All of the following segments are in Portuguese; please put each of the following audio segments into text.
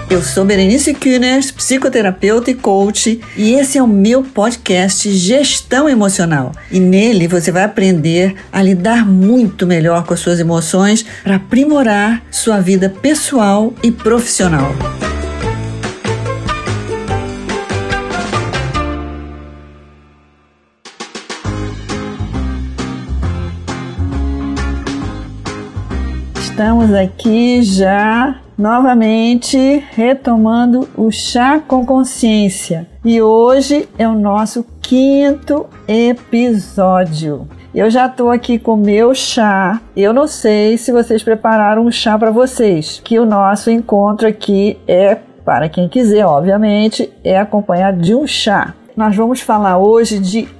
Eu sou Berenice Kühners, psicoterapeuta e coach, e esse é o meu podcast Gestão Emocional. E nele você vai aprender a lidar muito melhor com as suas emoções para aprimorar sua vida pessoal e profissional. Estamos aqui já novamente retomando o Chá com Consciência. E hoje é o nosso 5º episódio. Eu já estou aqui com o meu chá. Eu não sei se vocês prepararam um chá para vocês, que o nosso encontro aqui é, para quem quiser, obviamente, é acompanhado de um chá. Nós vamos falar hoje de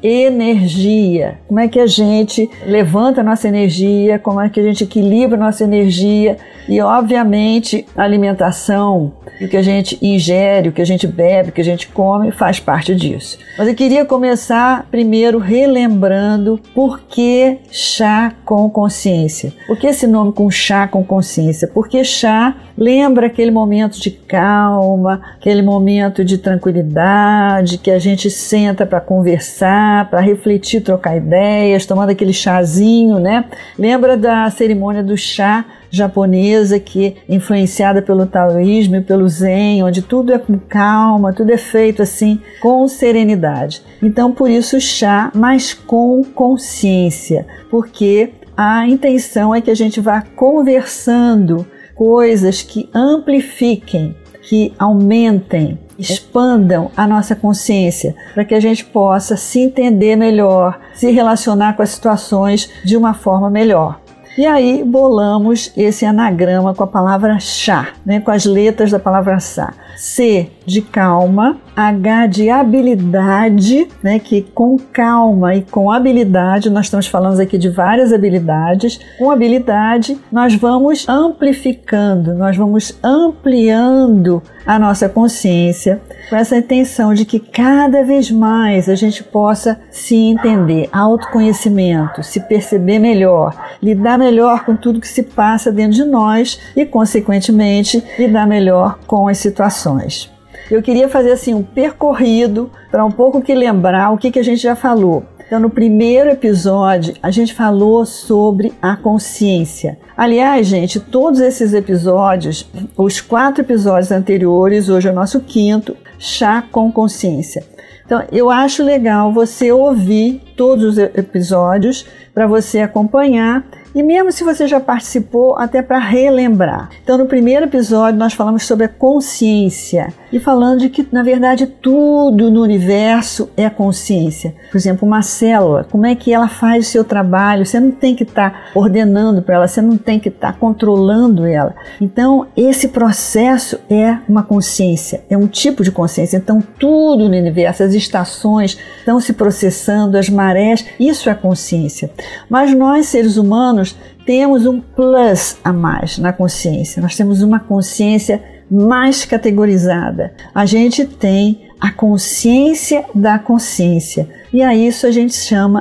energia. Como é que a gente levanta a nossa energia, como é que a gente equilibra a nossa energia e, obviamente, a alimentação, o que a gente ingere, o que a gente bebe, o que a gente come, faz parte disso. Mas eu queria começar primeiro relembrando por que chá com consciência. Por que esse nome com chá com consciência? Porque chá lembra aquele momento de calma, aquele momento de tranquilidade, que a gente senta para conversar, para refletir, trocar ideias, tomando aquele chazinho, né? Lembra da cerimônia do chá japonesa, que é influenciada pelo taoísmo e pelo zen, onde tudo é com calma, tudo é feito assim com serenidade. Então, por isso chá, mas com consciência, porque a intenção é que a gente vá conversando coisas que amplifiquem, que aumentem, expandam a nossa consciência, para que a gente possa se entender melhor, se relacionar com as situações de uma forma melhor. E aí bolamos esse anagrama com a palavra chá, né, com as letras da palavra chá. C de calma, H de habilidade, né, que com calma e com habilidade, nós estamos falando aqui de várias habilidades. Com habilidade, nós vamos amplificando, nós vamos ampliando a nossa consciência, com essa intenção de que cada vez mais a gente possa se entender, autoconhecimento, se perceber melhor, lidar melhor com tudo que se passa dentro de nós e, consequentemente, lidar melhor com as situações. Eu queria fazer assim um percorrido para um pouco que lembrar o que a gente já falou. Então, no primeiro episódio, a gente falou sobre a consciência. Aliás, gente, todos esses episódios, os 4 episódios anteriores, hoje é o nosso 5º, Chá com Consciência. Então, eu acho legal você ouvir todos os episódios para você acompanhar e mesmo se você já participou, até para relembrar. Então, no primeiro episódio, nós falamos sobre a consciência e falando de que, na verdade, tudo no universo é consciência. Por exemplo, uma célula, como é que ela faz o seu trabalho? Você não tem que estar ordenando para ela, você não tem que estar controlando ela. Então, esse processo é uma consciência, é um tipo de consciência. Então, tudo no universo, as estações estão se processando, as marés, isso é consciência. Mas nós, seres humanos, temos um plus a mais na consciência. Nós temos uma consciência mais categorizada. A gente tem a consciência da consciência. E a isso a gente chama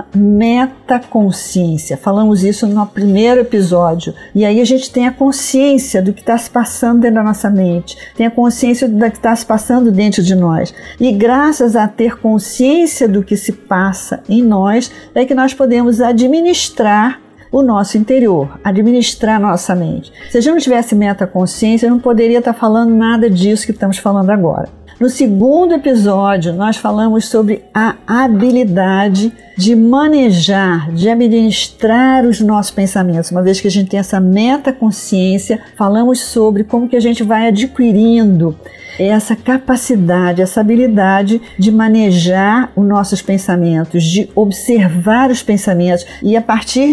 metaconsciência. Falamos isso no primeiro episódio. E aí a gente tem a consciência do que está se passando dentro da nossa mente. Tem a consciência do que está se passando dentro de nós. E graças a ter consciência do que se passa em nós, é que nós podemos administrar o nosso interior, administrar a nossa mente. Se a gente não tivesse metaconsciência, eu não poderia estar falando nada disso que estamos falando agora. No segundo episódio, nós falamos sobre a habilidade de manejar, de administrar os nossos pensamentos. Uma vez que a gente tem essa metaconsciência, falamos sobre como que a gente vai adquirindo essa capacidade, essa habilidade de manejar os nossos pensamentos, de observar os pensamentos e, a partir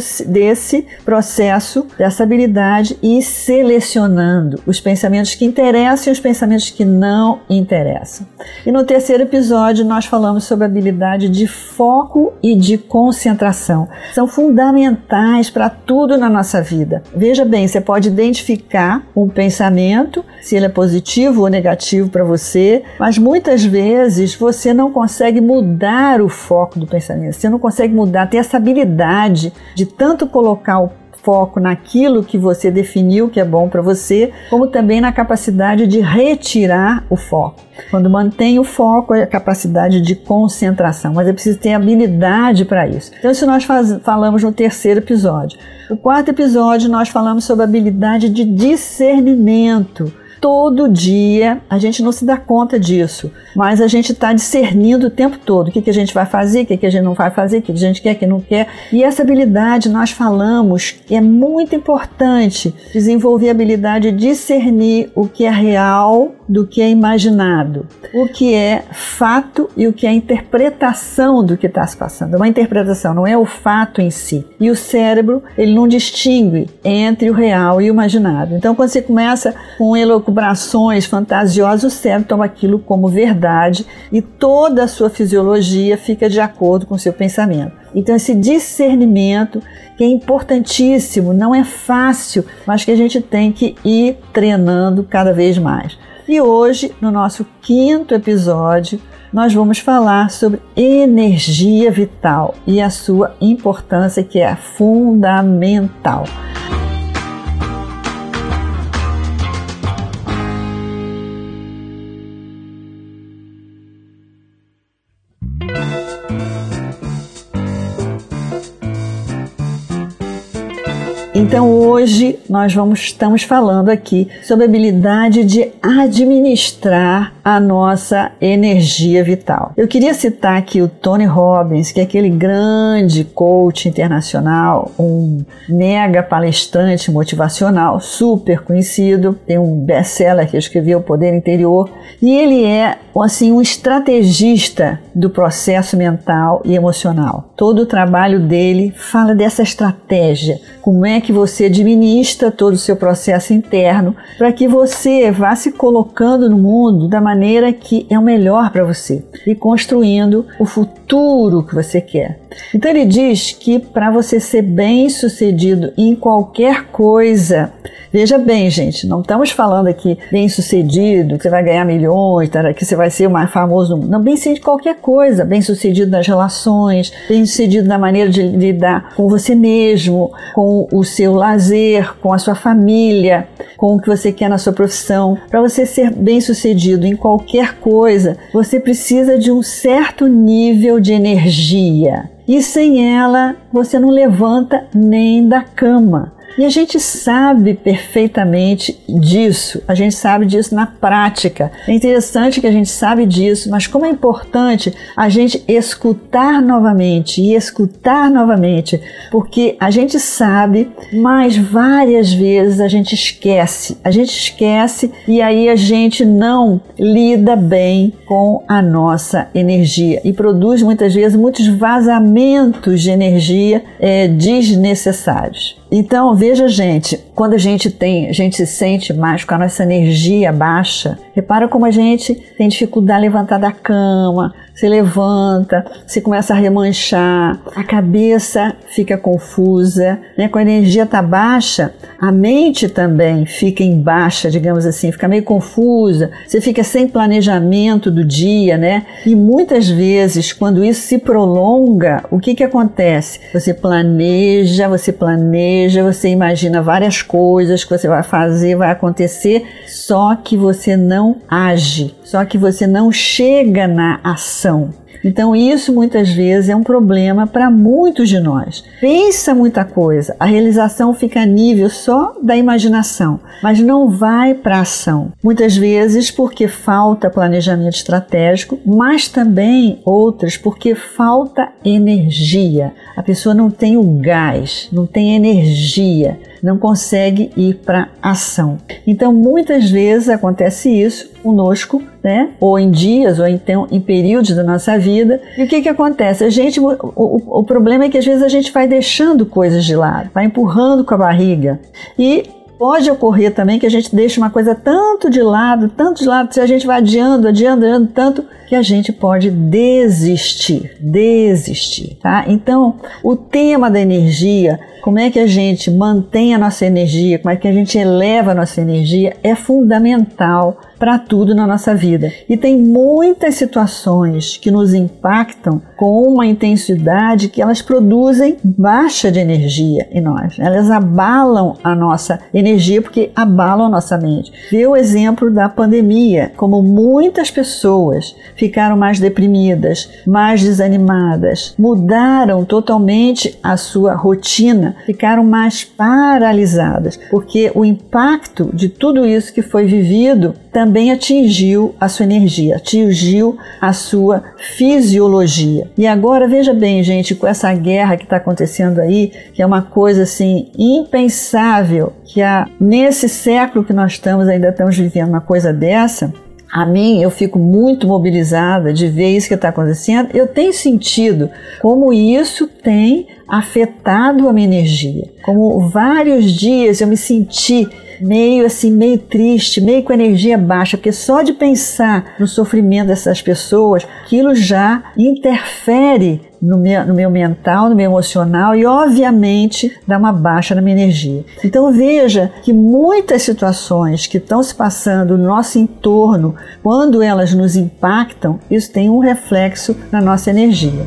desse processo, dessa habilidade, ir selecionando os pensamentos que interessam e os pensamentos que não interessam. E no terceiro episódio, nós falamos sobre a habilidade de foco e de concentração. São fundamentais para tudo na nossa vida. Veja bem, você pode identificar um pensamento, se ele é positivo ou negativo para você, mas muitas vezes você não consegue mudar o foco do pensamento, você não consegue mudar, ter essa habilidade de tanto colocar o foco naquilo que você definiu que é bom para você, como também na capacidade de retirar o foco. Quando mantém o foco, é a capacidade de concentração, mas é preciso ter habilidade para isso. Então, isso nós falamos no terceiro episódio. O quarto episódio, nós falamos sobre a habilidade de discernimento. Todo dia a gente não se dá conta disso, mas a gente está discernindo o tempo todo o que a gente vai fazer, o que a gente não vai fazer, o que a gente quer, o que não quer. E essa habilidade, nós falamos, é muito importante desenvolver a habilidade de discernir o que é real do que é imaginado, o que é fato e o que é interpretação do que está se passando. É uma interpretação, não é o fato em si. E o cérebro, ele não distingue entre o real e o imaginado. Então, quando você começa com elucubrações fantasiosas, o cérebro toma aquilo como verdade e toda a sua fisiologia fica de acordo com o seu pensamento. Então, esse discernimento, que é importantíssimo, não é fácil, mas que a gente tem que ir treinando cada vez mais. E hoje, no nosso quinto episódio, nós vamos falar sobre energia vital e a sua importância, que é fundamental. Então hoje nós estamos falando aqui sobre a habilidade de administrar a nossa energia vital. Eu queria citar aqui o Tony Robbins, que é aquele grande coach internacional, um mega palestrante motivacional, super conhecido, tem um best-seller que escreveu O Poder Interior, e ele é assim um estrategista do processo mental e emocional. Todo o trabalho dele fala dessa estratégia, como é que você administra todo o seu processo interno para que você vá se colocando no mundo da maneira que é o melhor para você e construindo o futuro que você quer. Então ele diz que para você ser bem-sucedido em qualquer coisa, veja bem, gente, não estamos falando aqui bem-sucedido, que você vai ganhar milhões, que você vai ser o mais famoso, não, bem-sucedido em qualquer coisa, bem-sucedido nas relações, bem-sucedido na maneira de lidar com você mesmo, com o seu lazer, com a sua família, com o que você quer na sua profissão. Para você ser bem-sucedido em qualquer coisa, você precisa de um certo nível de energia. E sem ela, você não levanta nem da cama. E a gente sabe perfeitamente disso, a gente sabe disso na prática. É interessante que a gente sabe disso, mas como é importante a gente escutar novamente e escutar novamente, porque a gente sabe, mas várias vezes a gente esquece e aí a gente não lida bem com a nossa energia e produz muitas vezes muitos vazamentos de energia desnecessários. Então, veja, gente, quando a gente se sente mais com a nossa energia baixa, repara como a gente tem dificuldade de levantar da cama, se levanta, se começa a remanchar, a cabeça fica confusa, né? Quando a energia está baixa, a mente também fica em baixa, digamos assim, fica meio confusa, você fica sem planejamento do dia, né? E muitas vezes, quando isso se prolonga, o que acontece? Você planeja, você imagina várias coisas que você vai fazer, vai acontecer, só que você não age, só que você não chega na ação. Então isso muitas vezes é um problema para muitos de nós. Pensa muita coisa, a realização fica a nível só da imaginação, mas não vai para a ação. Muitas vezes porque falta planejamento estratégico, mas também outras porque falta energia. A pessoa não tem o gás, não tem energia, não consegue ir para a ação. Então muitas vezes acontece isso conosco, né? Ou em dias, ou então em períodos da nossa vida. E o que acontece? O problema é que às vezes a gente vai deixando coisas de lado, vai empurrando com a barriga. E pode ocorrer também que a gente deixe uma coisa tanto de lado, se a gente vai adiando tanto, que a gente pode desistir, tá? Então, o tema da energia, como é que a gente mantém a nossa energia, como é que a gente eleva a nossa energia, é fundamental para tudo na nossa vida. E tem muitas situações que nos impactam com uma intensidade que elas produzem baixa de energia em nós. Elas abalam a nossa energia porque abalam a nossa mente. Vê o exemplo da pandemia, como muitas pessoas ficaram mais deprimidas, mais desanimadas, mudaram totalmente a sua rotina, ficaram mais paralisadas, porque o impacto de tudo isso que foi vivido também atingiu a sua energia, atingiu a sua fisiologia. E agora veja bem, gente, com essa guerra que está acontecendo aí, que é uma coisa assim impensável, que nesse século que nós estamos, ainda estamos vivendo uma coisa dessa. A mim, eu fico muito mobilizada de ver isso que está acontecendo. Eu tenho sentido como isso tem afetado a minha energia. Como vários dias eu me senti meio triste, meio com energia baixa, porque só de pensar no sofrimento dessas pessoas, aquilo já interfere no meu mental, no meu emocional e, obviamente, dá uma baixa na minha energia. Então, veja que muitas situações que estão se passando no nosso entorno, quando elas nos impactam, isso tem um reflexo na nossa energia.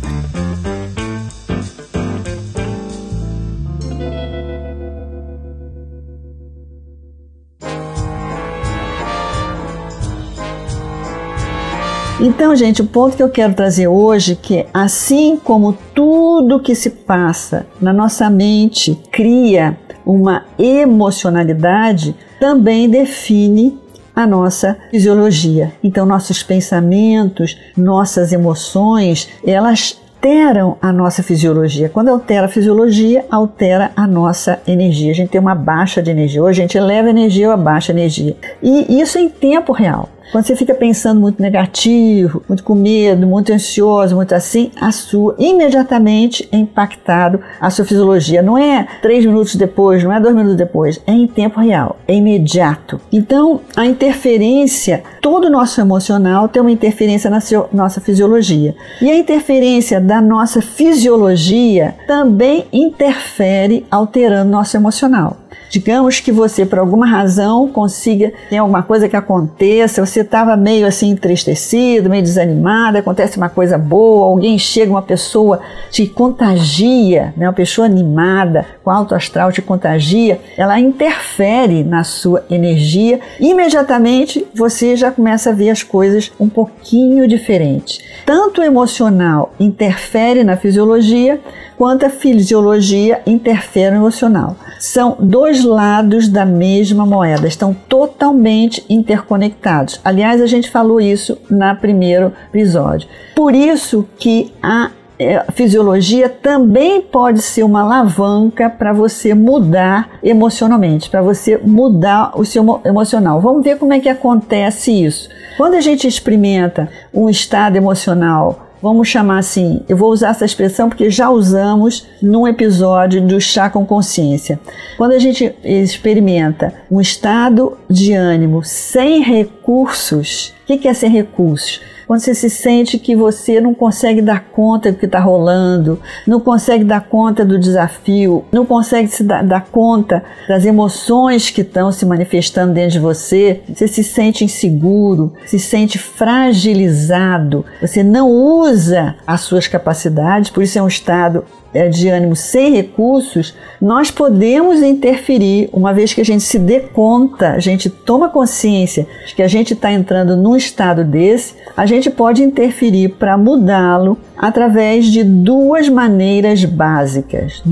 Então, gente, o ponto que eu quero trazer hoje é que, assim como tudo que se passa na nossa mente cria uma emocionalidade, também define a nossa fisiologia. Então, nossos pensamentos, nossas emoções, elas alteram a nossa fisiologia. Quando altera a fisiologia, altera a nossa energia. A gente tem uma baixa de energia, ou a gente eleva a energia ou abaixa a energia. E isso em tempo real. Quando você fica pensando muito negativo, muito com medo, muito ansioso, muito assim, imediatamente é impactado a sua fisiologia. Não é 3 minutos depois, não é 2 minutos depois, é em tempo real, é imediato. Então, a interferência, todo o nosso emocional tem uma interferência na nossa fisiologia. E a interferência da nossa fisiologia também interfere alterando nosso emocional. Digamos que você, por alguma razão, tem alguma coisa que aconteça, você estava meio assim entristecido, meio desanimado, acontece uma coisa boa, alguém chega, uma pessoa te contagia, né? Uma pessoa animada, com alto astral te contagia, ela interfere na sua energia, imediatamente você já começa a ver as coisas um pouquinho diferentes. Tanto o emocional interfere na fisiologia, quanto a fisiologia interfere no emocional. São dois lados da mesma moeda, estão totalmente interconectados. Aliás, a gente falou isso no primeiro episódio. Por isso que a fisiologia também pode ser uma alavanca para você mudar emocionalmente, para você mudar o seu emocional. Vamos ver como é que acontece isso. Quando a gente experimenta um estado emocional, vamos chamar assim, eu vou usar essa expressão porque já usamos num episódio do Chá com Consciência. Quando a gente experimenta um estado de ânimo sem recursos, o que é sem recursos? Quando você se sente que você não consegue dar conta do que está rolando, não consegue dar conta do desafio, não consegue dar conta das emoções que estão se manifestando dentro de você, você se sente inseguro, se sente fragilizado, você não usa as suas capacidades, por isso é um estado de ânimo sem recursos, nós podemos interferir, uma vez que a gente se dê conta, a gente toma consciência de que a gente está entrando num estado desse, a gente pode interferir para mudá-lo através de duas maneiras básicas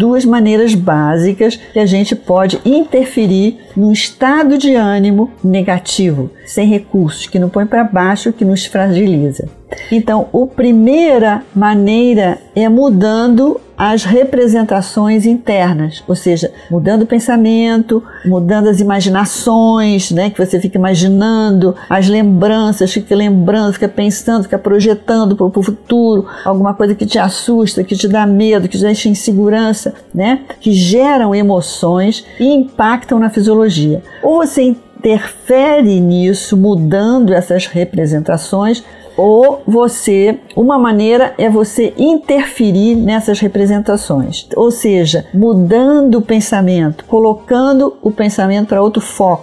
que a gente pode interferir num estado de ânimo negativo, sem recursos, que não põe para baixo, que nos fragiliza. Então, a primeira maneira é mudando as representações internas, ou seja, mudando o pensamento, mudando as imaginações, né, que você fica imaginando, as lembranças, fica lembrando, fica pensando, fica projetando para o futuro, alguma coisa que te assusta, que te dá medo, que te deixa insegurança, né, que geram emoções e impactam na fisiologia. Ou você interfere nisso, mudando essas representações, ou uma maneira é você interferir nessas representações, ou seja, mudando o pensamento, colocando o pensamento para outro foco.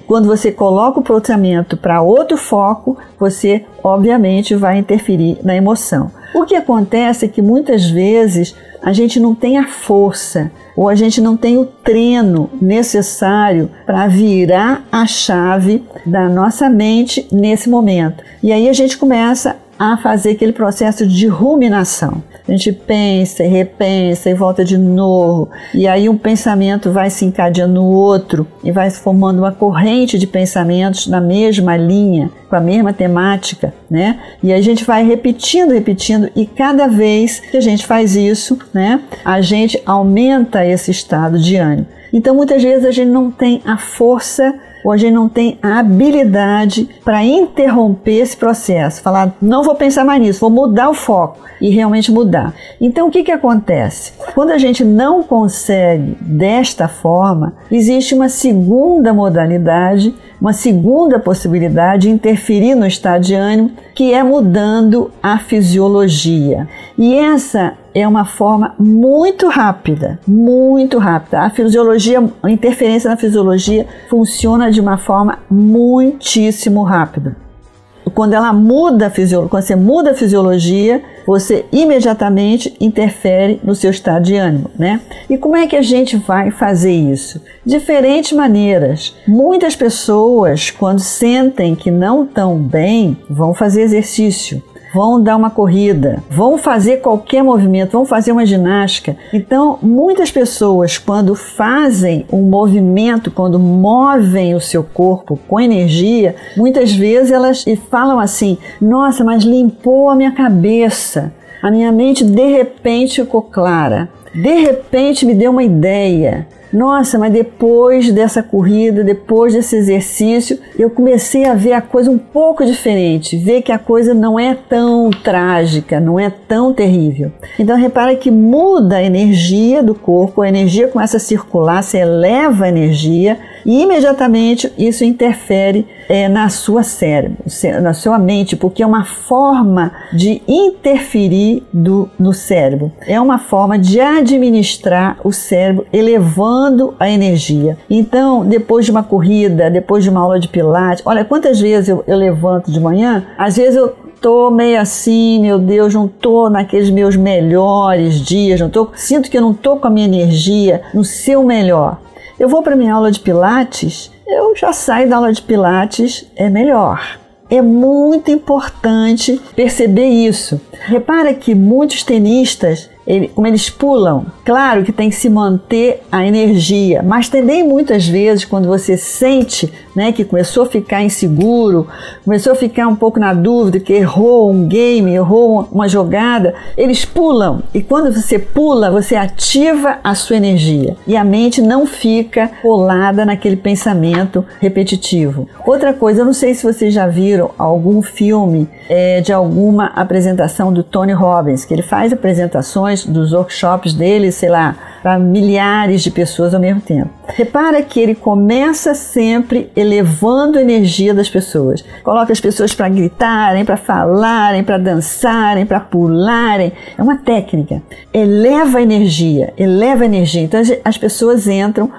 quando você coloca o pensamento para outro foco, você obviamente vai interferir na emoção. O que acontece é que muitas vezes a gente não tem a força ou a gente não tem o treino necessário para virar a chave da nossa mente nesse momento. E aí a gente começa a fazer aquele processo de ruminação. A gente pensa e repensa e volta de novo, e aí um pensamento vai se encadeando no outro e vai se formando uma corrente de pensamentos na mesma linha, com a mesma temática, né? E a gente vai repetindo, e cada vez que a gente faz isso, né, a gente aumenta esse estado de ânimo. Então muitas vezes a gente não tem a força ou a gente não tem a habilidade para interromper esse processo, falar, não vou pensar mais nisso, vou mudar o foco e realmente mudar. Então o que acontece? Quando a gente não consegue desta forma, existe uma segunda modalidade, uma segunda possibilidade de interferir no estado de ânimo, que é mudando a fisiologia. E essa é uma forma muito rápida, muito rápida. A fisiologia, a interferência na fisiologia funciona de uma forma muitíssimo rápida. Quando ela muda quando você muda a fisiologia, você imediatamente interfere no seu estado de ânimo, né? E como é que a gente vai fazer isso? Diferentes maneiras. Muitas pessoas, quando sentem que não estão bem, vão fazer exercício, vão dar uma corrida, vão fazer qualquer movimento, vão fazer uma ginástica. Então, muitas pessoas, quando fazem um movimento, quando movem o seu corpo com energia, muitas vezes elas falam assim, nossa, mas limpou a minha cabeça, a minha mente de repente ficou clara, de repente me deu uma ideia. Nossa, mas depois dessa corrida, depois desse exercício, eu comecei a ver a coisa um pouco diferente, ver que a coisa não é tão trágica, não é tão terrível. Então repara que muda a energia do corpo, a energia começa a circular, você eleva a energia e imediatamente isso interfere na sua cérebro, na sua mente, porque é uma forma de interferir no cérebro, é uma forma de administrar o cérebro, elevando a energia. Então, depois de uma corrida, depois de uma aula de pilates, olha quantas vezes eu levanto de manhã, às vezes eu tô meio assim, meu Deus, não tô naqueles meus melhores dias, sinto que eu não tô com a minha energia no seu melhor. Eu vou para minha aula de pilates, eu já saio da aula de pilates, é melhor. É muito importante perceber isso. Repara que muitos tenistas, como eles pulam, claro que tem que se manter a energia, mas também muitas vezes quando você sente, né, que começou a ficar inseguro, começou a ficar um pouco na dúvida, que errou um game, errou uma jogada, eles pulam, e quando você pula, você ativa a sua energia e a mente não fica colada naquele pensamento repetitivo. Outra coisa, eu não sei se vocês já viram algum filme de alguma apresentação do Tony Robbins, que ele faz apresentações dos workshops dele, sei lá, para milhares de pessoas ao mesmo tempo. Repara que ele começa sempre elevando a energia das pessoas. Coloca as pessoas para gritarem, para falarem, para dançarem, para pularem. É uma técnica. Eleva a energia, eleva a energia. Então as pessoas entram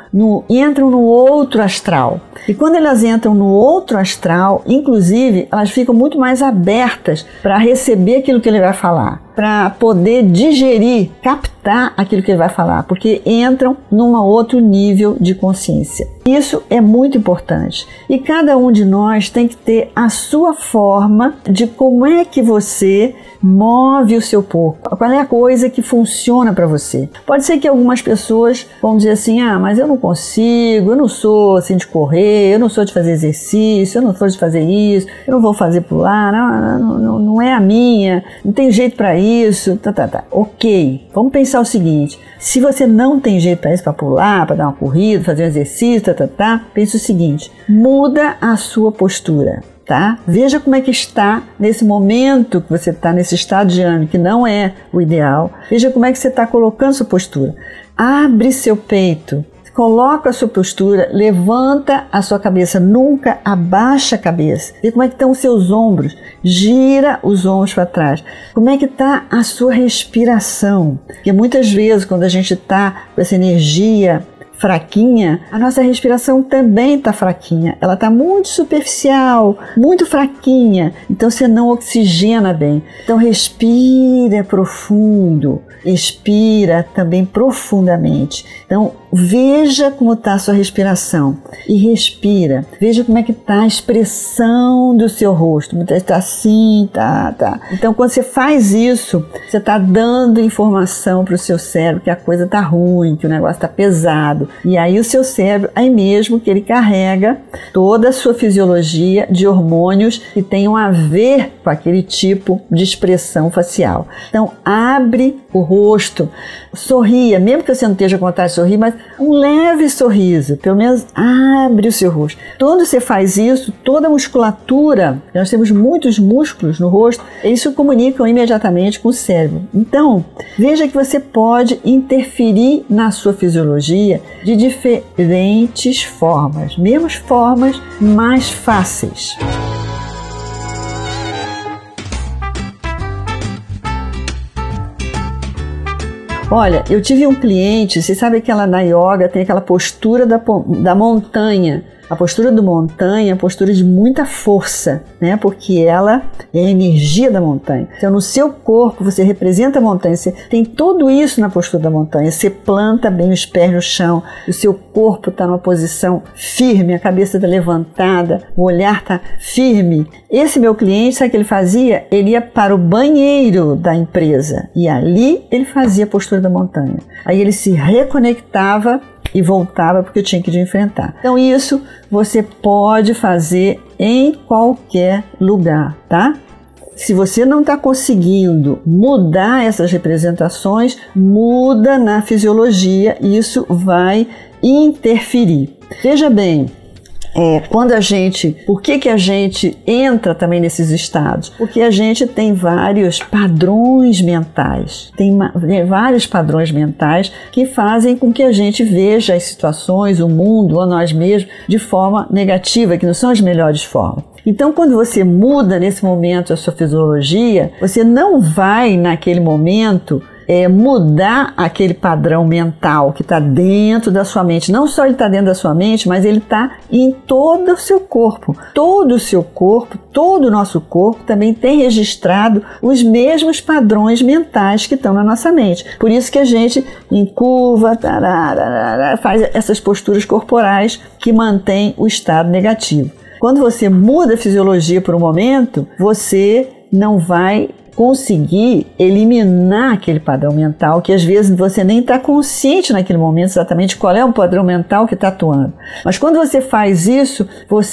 no outro astral. E quando elas entram no outro astral, inclusive, elas ficam muito mais abertas para receber aquilo que ele vai falar, para poder digerir, captar aquilo que ele vai falar, porque entram num outro nível de consciência. Isso é muito importante. E cada um de nós tem que ter a sua forma de como é que você move o seu corpo. Qual é a coisa que funciona para você? Pode ser que algumas pessoas vão dizer assim, mas eu não consigo, eu não sou assim de correr, eu não sou de fazer exercício, eu não sou de fazer isso, eu não vou fazer pular, não é a minha, não tem jeito para isso, Ok, vamos pensar o seguinte, se você não tem jeito para isso, para pular, para dar uma corrida, fazer um exercício, pense o seguinte, muda a sua postura. Tá? Veja como é que está nesse momento que você está nesse estado de ânimo, que não é o ideal. Veja como é que você está colocando sua postura. Abre seu peito, coloca a sua postura, levanta a sua cabeça, nunca abaixa a cabeça. Vê como é que estão os seus ombros, gira os ombros para trás. Como é que está a sua respiração? Porque muitas vezes quando a gente está com essa energia fraquinha, a nossa respiração também está fraquinha. Ela está muito superficial, muito fraquinha. Então você não oxigena bem. Então respira profundo. Expira também profundamente. Então veja como está a sua respiração e respira. Veja como é que está a expressão do seu rosto. Está assim, tá. Então quando você faz isso, você está dando informação para o seu cérebro que a coisa está ruim, que o negócio está pesado. E aí o seu cérebro, aí mesmo que ele carrega toda a sua fisiologia de hormônios que tenham a ver com aquele tipo de expressão facial. Então abre o rosto, sorria, mesmo que você não esteja com vontade de sorrir, mas um leve sorriso, pelo menos abre o seu rosto. Quando você faz isso, toda a musculatura, nós temos muitos músculos no rosto, eles se comunicam imediatamente com o cérebro. Então, veja que você pode interferir na sua fisiologia de diferentes formas, mesmo formas mais fáceis. Olha, eu tive um cliente, você sabe que ela na yoga tem aquela postura da montanha. A postura do montanha é a postura de muita força, né? Porque ela é a energia da montanha. Então, no seu corpo, você representa a montanha. Você tem tudo isso na postura da montanha. Você planta bem os pés no chão, o seu corpo está numa posição firme, a cabeça está levantada, o olhar está firme. Esse meu cliente, sabe o que ele fazia? Ele ia para o banheiro da empresa e ali ele fazia a postura da montanha. Aí ele se reconectava e voltava porque eu tinha que enfrentar. Então isso você pode fazer em qualquer lugar, tá? Se você não está conseguindo mudar essas representações, muda na fisiologia e isso vai interferir. Veja bem, por que a gente entra também nesses estados? Porque a gente tem vários padrões mentais. Tem vários padrões mentais que fazem com que a gente veja as situações, o mundo ou nós mesmos de forma negativa, que não são as melhores formas. Então, quando você muda nesse momento a sua fisiologia, você não vai naquele momento mudar aquele padrão mental que está dentro da sua mente. Não só ele está dentro da sua mente, mas ele está em todo o seu corpo. Todo o seu corpo, todo o nosso corpo também tem registrado os mesmos padrões mentais que estão na nossa mente. Por isso que a gente encurva, faz essas posturas corporais que mantêm o estado negativo. Quando você muda a fisiologia por um momento, você não vai conseguir eliminar aquele padrão mental que às vezes você nem está consciente naquele momento exatamente qual é o padrão mental que está atuando. Mas quando você faz isso,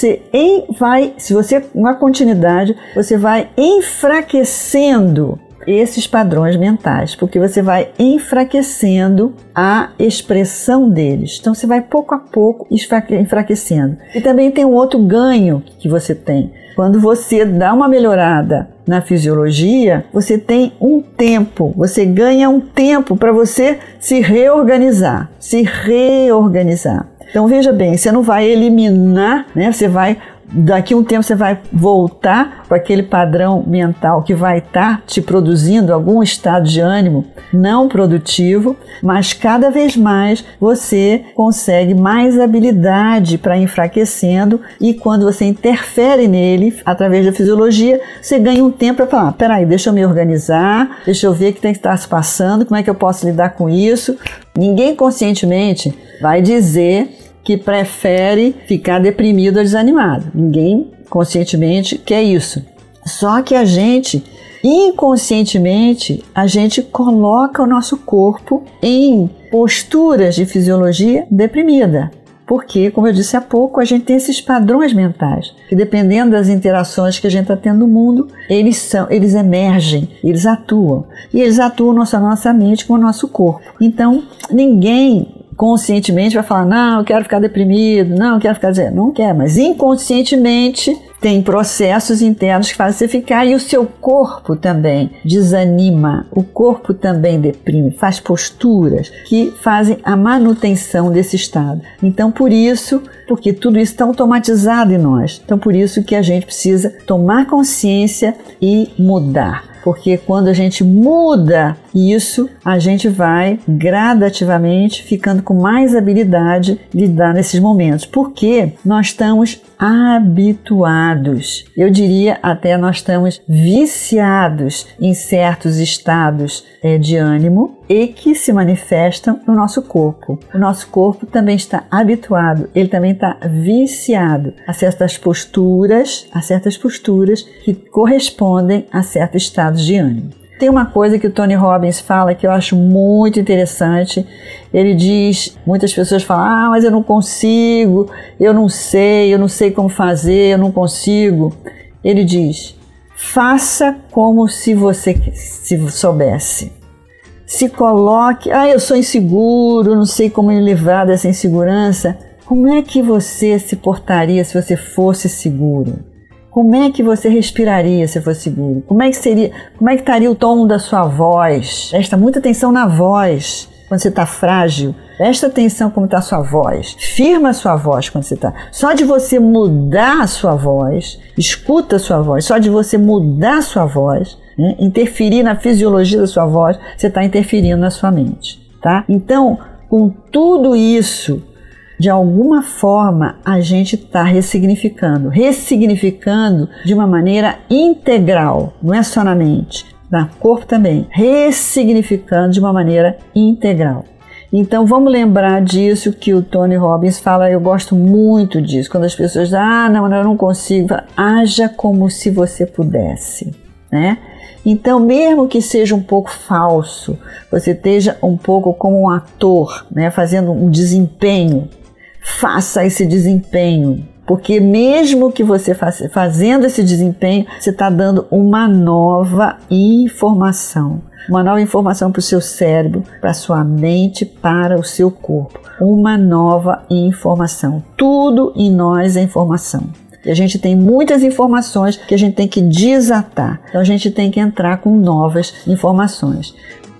se você uma continuidade, você vai enfraquecendo esses padrões mentais, porque você vai enfraquecendo a expressão deles. Então você vai pouco a pouco enfraquecendo. E também tem um outro ganho que você tem. Quando você dá uma melhorada na fisiologia, você tem um tempo, você ganha um tempo para você se reorganizar. Então veja bem, você não vai eliminar, né? Daqui a um tempo você vai voltar para aquele padrão mental que vai estar te produzindo algum estado de ânimo não produtivo, mas cada vez mais você consegue mais habilidade para ir enfraquecendo e quando você interfere nele através da fisiologia, você ganha um tempo para falar, peraí, deixa eu me organizar, deixa eu ver o que tem que estar se passando, como é que eu posso lidar com isso. Ninguém conscientemente vai dizer que prefere ficar deprimido ou desanimado. Ninguém conscientemente quer isso. Só que inconscientemente, a gente coloca o nosso corpo em posturas de fisiologia deprimida. Porque, como eu disse há pouco, a gente tem esses padrões mentais, que dependendo das interações que a gente está tendo no mundo, eles emergem, eles atuam. E eles atuam na nossa mente com o nosso corpo. Então, ninguém conscientemente vai falar, não, eu quero ficar deprimido, não, eu quero ficar... Não quer, mas inconscientemente tem processos internos que fazem você ficar e o seu corpo também desanima, o corpo também deprime, faz posturas que fazem a manutenção desse estado. Então, porque tudo isso está automatizado em nós, então por isso que a gente precisa tomar consciência e mudar. porque quando a gente muda isso, a gente vai gradativamente ficando com mais habilidade de lidar nesses momentos, porque nós estamos habituados, eu diria até nós estamos viciados em certos estados de ânimo e que se manifestam no nosso corpo. O nosso corpo também está habituado, ele também está viciado a certas posturas que correspondem a certos estados de ânimo. Tem uma coisa que o Tony Robbins fala que eu acho muito interessante. Ele diz, muitas pessoas falam, mas eu não consigo, eu não sei como fazer, eu não consigo. Ele diz, faça como se você soubesse. Se coloque, eu sou inseguro, não sei como me livrar dessa insegurança. Como é que você se portaria se você fosse seguro? Como é que você respiraria se fosse seguro? Como é que estaria o tom da sua voz? Presta muita atenção na voz quando você está frágil. Presta atenção como está a sua voz. Firma a sua voz quando você está. Só de você mudar a sua voz, escuta a sua voz, só de você mudar a sua voz, interferir na fisiologia da sua voz, você está interferindo na sua mente, tá? Então, com tudo isso, de alguma forma, a gente está ressignificando de uma maneira integral, não é só na mente, no corpo também, ressignificando de uma maneira integral. Então vamos lembrar disso que o Tony Robbins fala, eu gosto muito disso, quando as pessoas dizem, não, eu não consigo, haja como se você pudesse, né? Então, mesmo que seja um pouco falso, você esteja um pouco como um ator, né, fazendo um desempenho, faça esse desempenho, porque mesmo que você fazendo esse desempenho, você está dando uma nova informação para o seu cérebro, para a sua mente, para o seu corpo, uma nova informação. Tudo em nós é informação. E a gente tem muitas informações que a gente tem que desatar, então a gente tem que entrar com novas informações.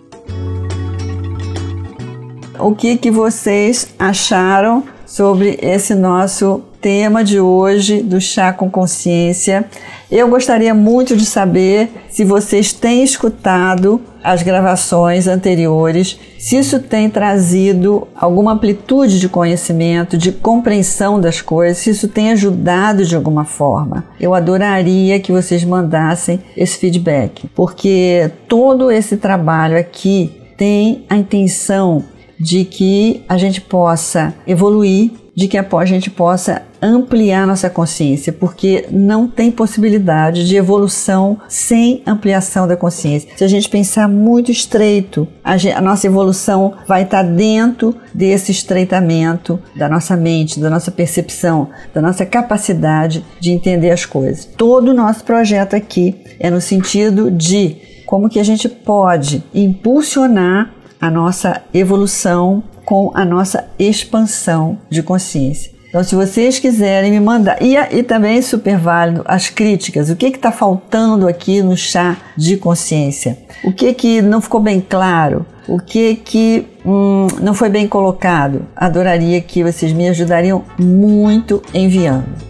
O que vocês acharam sobre esse nosso tema de hoje do Chá com Consciência? Eu gostaria muito de saber se vocês têm escutado as gravações anteriores, se isso tem trazido alguma amplitude de conhecimento, de compreensão das coisas, se isso tem ajudado de alguma forma. Eu adoraria que vocês mandassem esse feedback, porque todo esse trabalho aqui tem a intenção de que a gente possa evoluir, de que a gente possa ampliar nossa consciência, porque não tem possibilidade de evolução sem ampliação da consciência. Se a gente pensar muito estreito, a nossa evolução vai estar dentro desse estreitamento da nossa mente, da nossa percepção, da nossa capacidade de entender as coisas. Todo o nosso projeto aqui é no sentido de como que a gente pode impulsionar a nossa evolução com a nossa expansão de consciência. Então, se vocês quiserem me mandar, e também é super válido as críticas, o que está faltando aqui no chá de consciência? O que não ficou bem claro? O que não foi bem colocado? Adoraria que vocês me ajudariam muito enviando.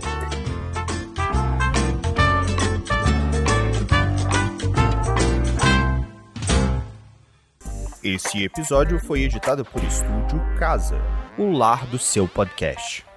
Esse episódio foi editado por Estúdio Casa, o lar do seu podcast.